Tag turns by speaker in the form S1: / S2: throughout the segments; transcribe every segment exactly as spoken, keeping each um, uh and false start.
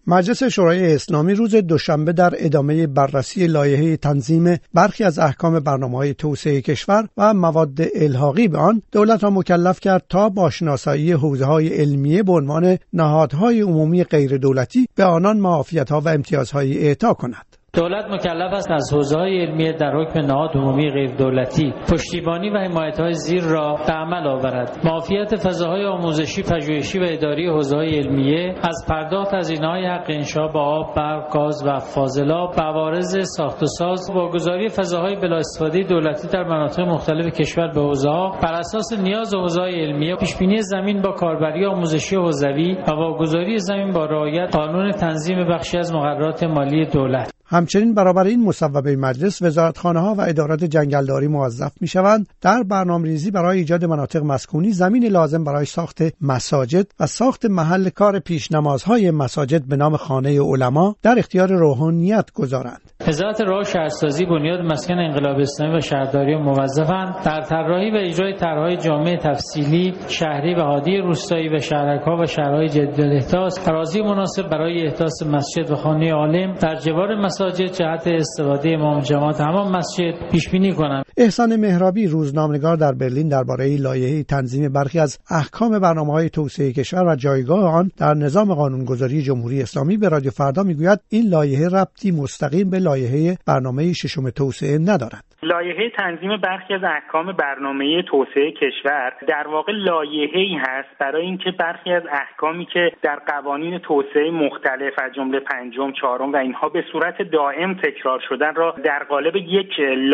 S1: مجلس شورای اسلامی روز دوشنبه در ادامه بررسی لایحه تنظیم برخی از احکام برنامه‌های توسعه کشور و مواد الحاقی به آن، دولت را مکلف کرد تا با شناسایی حوزه‌های علمیه به عنوان نهادهای عمومی غیر دولتی به آنان معافیت‌ها و امتیازهای اعطا کند.
S2: دولت مکلف است از حوزه‌های علمیه در حکم نهاد عمومی غیر دولتی پشتیبانی و حمایت‌های زیر را به عمل آورد. معافیت فضاهای آموزشی، پژوهشی و اداری حوزه‌های علمیه از پرداخت هزینه‌های حق انشاء با آب، برق، گاز و فاضلاب، عوارض ساخت و ساز، واگذاری فضاهای بلا استفاده دولتی در مناطق مختلف کشور به حوزه‌ها بر اساس نیاز حوزه‌های علمیه، پیشبینی زمین با کاربری آموزشی حوزوی و واگذاری زمین با رعایت قانون تنظیم بخشی از مقررات مالی دولت.
S1: همچنین برابر این مصوبه مجلس، وزارتخانه‌ها و ادارات جنگلداری موظف می‌شوند در برنامه‌ریزی برای ایجاد مناطق مسکونی زمین لازم برای ساخت مساجد و ساخت محل کار پیشنمازهای مساجد به نام خانه علما در اختیار روحانیت گذارند.
S2: وزارت راه و شهرسازی، بنیاد مسکن انقلاب اسلامی و شهرداری موظفند در طراحی و اجرای طرح‌های جامع تفصیلی شهری و هادی روستایی و شهرک‌ها و شهرهای جدید احداث اراضی مناسب برای احداث مسجد و خانه عالم در جوار مساجد جهت استفاده امام جماعت همان مسجد پیش بینی کنند.
S1: احسان مهرابی، روزنامه‌نگار در برلین، درباره لایحه تنظیم برخی از احکام برنامه‌های توسعه کشور و جایگاه آن در نظام قانونگذاری جمهوری اسلامی به رادیو فردا میگوید این لایحه ربطی مستقیم به لایحه برنامه ششم توسعه ندارد.
S3: لایحه تنظیم برخی از احکام برنامه توسعه کشور در واقع لایحه‌ای هست برای اینکه برخی از احکامی که در قوانین توسعه مختلف از جمله پنجم، چهارم و اینها به صورت دائم تکرار شدن را در قالب یک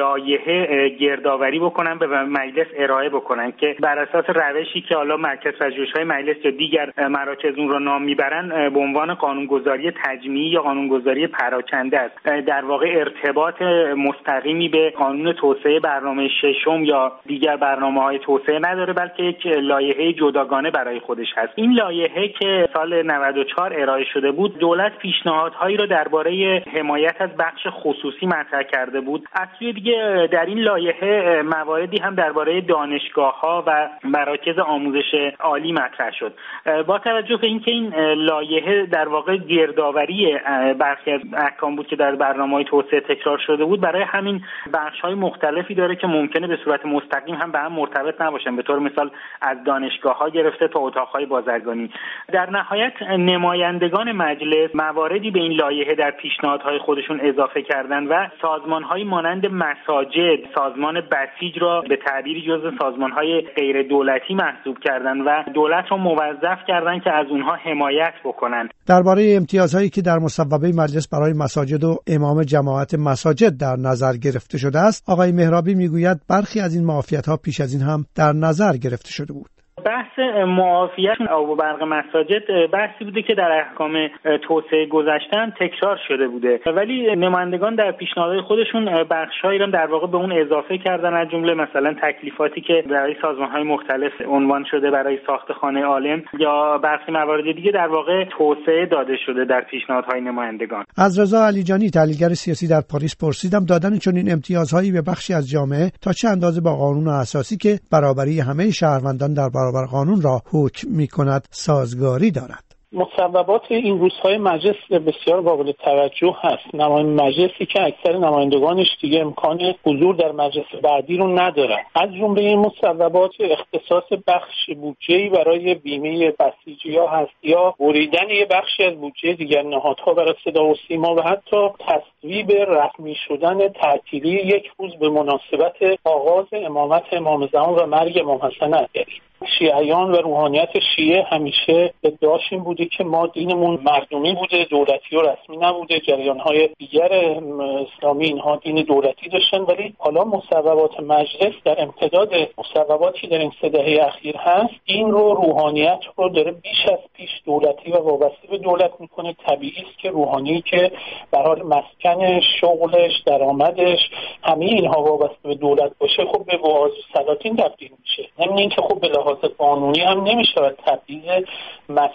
S3: لایحه گردآوری بکنن به مجلس ارائه بکنن که بر اساس روشی که حالا مرکز پژوهش‌های مجلس یا دیگر مراکز اون را نام میبرن به عنوان قانونگذاری تجمیعی یا قانونگذاری پراکنده است. در واقع ارتباط مستقیمی به قانون توسعه برنامه ششم یا دیگر برنامه‌های توسعه نداره، بلکه یک لایحه جداگانه برای خودش هست. این لایحه که سال نود و چهار ارائه شده بود، دولت پیشنهادهایی را درباره حمایت از بخش خصوصی مطرح کرده بود. از سوی دیگه در این لایحه مواردی هم درباره دانشگاه‌ها و مراکز آموزش عالی مطرح شد. با توجه به اینکه این لایحه در واقع گردآوری برخی از احکام بود که در برنامه‌های توسعه تکرار شده بود، برای همین بخش‌های مختلفی داره که ممکنه به صورت مستقیم هم به هم مرتبط نباشن، به طور مثال از دانشگاه‌ها گرفته تا اتاق‌های بازرگانی. در نهایت نمایندگان مجلس مواردی به این لایحه در پیشنهادهای خودشون اضافه کردن و سازمان‌های مانند مساجد، سازمان بسیج را به تعبیری جزو سازمان‌های غیر دولتی محسوب کردن و دولت را موظف کردن که از اونها حمایت بکنن.
S1: درباره امتیازهایی که در مصوبه مجلس برای مساجد و امام جماعت مساجد در نظر گرفته شده است، آقای مهرابی میگوید برخی از این معافیت‌ها پیش از این هم در نظر گرفته شده بود.
S3: بحث معافیت آب و برق مساجد بحثی بوده که در احکام توسعه گذشته هم تکرار شده بوده، ولی نمایندگان در پیشنهادهای خودشون بخش‌هایی رو در واقع به اون اضافه کردن، از جمله مثلا تکلیفاتی که برای سازمان‌های مختلف عنوان شده برای ساخت خانه عالم یا برخی موارد دیگه در واقع توسعه داده شده در پیشنهادهای نمایندگان.
S1: از رضا علیجانی، تحلیلگر سیاسی در پاریس، پرسیدم دادن چنین امتیازهایی به بخشی از جامعه تا چه اندازه با قانون اساسی که برابری همه شهروندان در برابر قانون را حکم می‌کند سازگاری دارد.
S4: مصوبات این روزهای مجلس بسیار قابل توجه هست. نماینده مجلسی که اکثر نمایندگانش دیگه امکان حضور در مجلس بعدی رو ندارن. از جمله این مصوبات اختصاص بخش بودجه‌ای برای بیمه بسیجی‌ها هست یا بریدن یه بخشی از بودجه دیگر نهادها برای صدا و سیما و حتی تصویب رسمی شدن تعطیلی یک روز به مناسبت آغاز امامت امام زمان و مرگ امام حسن عسکری. شیعیان و روحانیت شیعه همیشه ادعاش این بوده که ما دینمون مردمی بوده، دولتی و رسمی نبوده. جریان‌های دیگر اسلامی اینها دین دولتی داشتن، ولی حالا مصوبات مجلس در امتداد مصوباتی در این سه دهه اخیر هست، این رو روحانیت رو داره بیش از پیش دولتی و وابسته به دولت میکنه. طبیعی است که روحانی که به حال مسکن شغلش، درآمدش، همه اینها وابسته به دولت باشه، خب به وعاظ و سلاطین تبدیل میشه. همین اینکه خب به لحاظ قانونی هم نمیشه تبعیض مذهبی وارد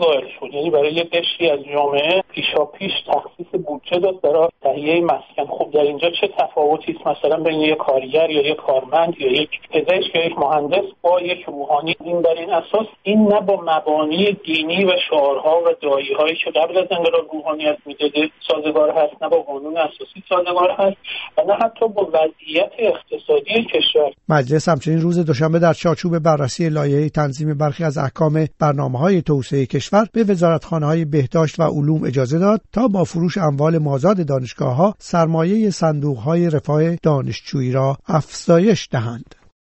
S4: قائل شد. یعنی برای یه قشری از جامعه پیشاپیش تخصیص بودجه داد برای تهیه مسکن. خب در اینجا چه تفاوتی است مثلا بین یک کارگر یا یک کارمند یا یک پزشک یا یک مهندس با یک روحانی؟ این بر این اساس این نه با مبانی دینی و شعارها و داعیهایی که قبل از انقلاب روحانیت میداده سازگار هست، نه با قانون اساسی سازگار هست و نه حتی با وضعیت اقتصادی کشور.
S1: مجلس همچنین روز دوشنبه در چارچوب بررسی لایحه تنظیم برخی از احکام برنامه‌های توسعه کشور به وزارتخانه‌های بهداشت و علوم اجازه داد تا با فروش اموال مازاد دانشگاه‌ها سرمایه صندوق‌های رفاه دانشجویی را افزایش دهند.